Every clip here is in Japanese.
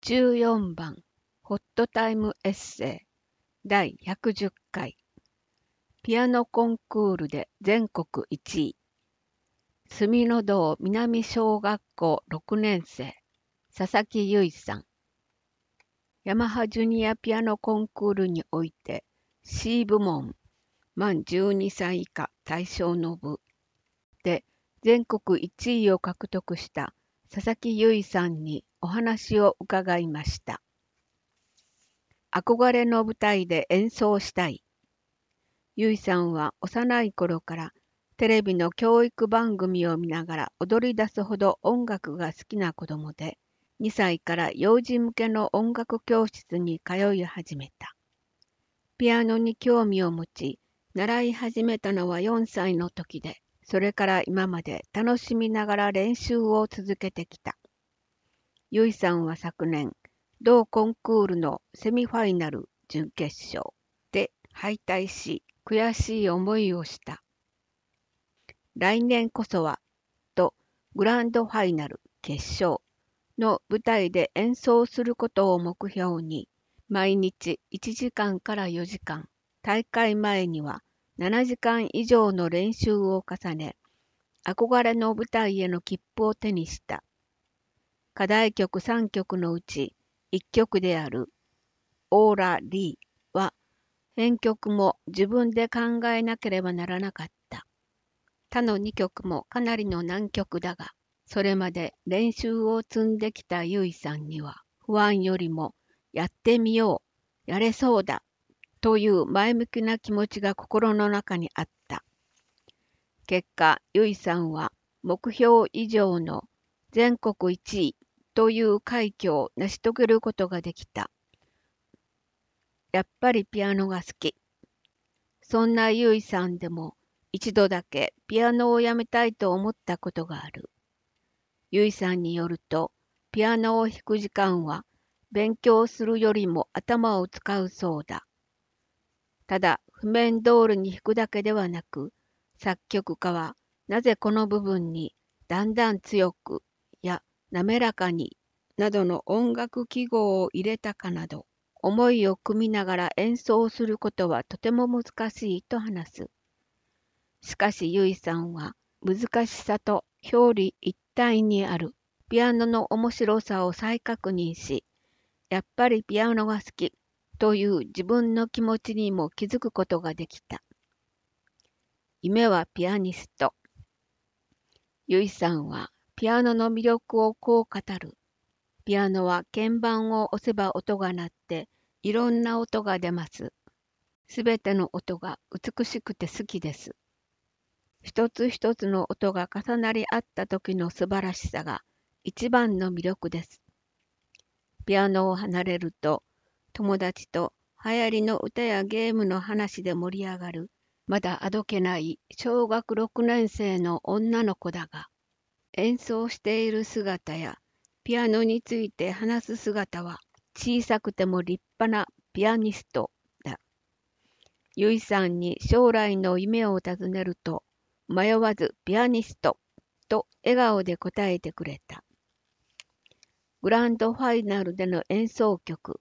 14番ホットタイムエッセイ第110回ピアノコンクールで全国1位住の堂南小学校6年生佐々木由衣さんヤマハジュニアピアノコンクールにおいて C 部門満12歳以下対象の部で全国1位を獲得した佐々木由衣さんにお話を伺いました。憧れの舞台で演奏したい。由衣さんは幼い頃からテレビの教育番組を見ながら踊り出すほど音楽が好きな子供で、2歳から幼児向けの音楽教室に通い始めた。ピアノに興味を持ち、習い始めたのは4歳の時で、それから今まで楽しみながら練習を続けてきた。由衣さんは昨年、同コンクールのセミファイナル準決勝で敗退し、悔しい思いをした。来年こそは、とグランドファイナル決勝の舞台で演奏することを目標に、毎日1時間から4時間、大会前には7時間以上の練習を重ね、憧れの舞台への切符を手にした。課題曲3曲のうち1曲であるオーラ・リーは編曲も自分で考えなければならなかった。他の2曲もかなりの難曲だが、それまで練習を積んできた由衣さんには不安よりもやってみよう、やれそうだという前向きな気持ちが心の中にあった。結果、由衣さんは目標以上の全国1位という快挙を成し遂げることができた。やっぱりピアノが好き。そんな由衣さんでも一度だけピアノをやめたいと思ったことがある。由衣さんによると、ピアノを弾く時間は勉強するよりも頭を使うそうだ。ただ、譜面通りに弾くだけではなく、作曲家はなぜこの部分にだんだん強くや滑らかになどの音楽記号を入れたかなど、思いを組みながら演奏することはとても難しいと話す。しかし由衣さんは難しさと表裏一体にあるピアノの面白さを再確認し、やっぱりピアノが好きという自分の気持ちにも気づくことができた。夢はピアニスト。由衣さんはピアノの魅力をこう語る。ピアノは鍵盤を押せば音が鳴っていろんな音が出ます。すべての音が美しくて好きです。一つ一つの音が重なり合った時の素晴らしさが一番の魅力です。ピアノを離れると友達と流行りの歌やゲームの話で盛り上がるまだあどけない小学6年生の女の子だが、演奏している姿やピアノについて話す姿は小さくても立派なピアニストだ。由衣さんに将来の夢を尋ねると、迷わずピアニストと笑顔で答えてくれた。グランドファイナルでの演奏曲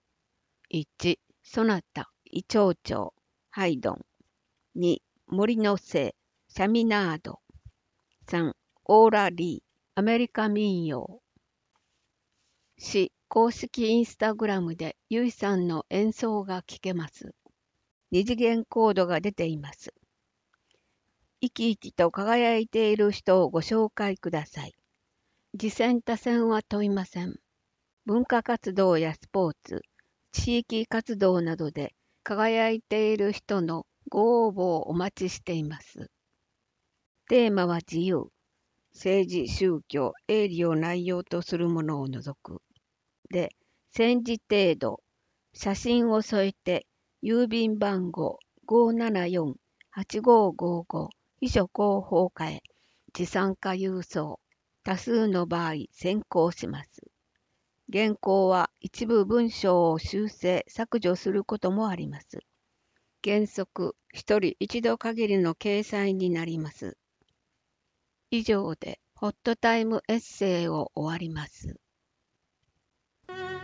1、ソナタ、イチョウチョウ、ハイドン2、森の精、シャミナード3、オーラリー、アメリカ民謡4、公式インスタグラムで由衣さんの演奏が聴けます。二次元コードが出ています。生き生きと輝いている人をご紹介ください。次戦他戦は問いません。文化活動やスポーツ、地域活動などで輝いている人のご応募をお待ちしています。テーマは自由、政治、宗教、営利を内容とするものを除く。で、戦時程度、写真を添えて、郵便番号574-8555、秘書広報課へ、持参加郵送、多数の場合先行します。原稿は一部文章を修正・削除することもあります。原則、一人一度限りの掲載になります。以上で、ホットタイムエッセイを終わります。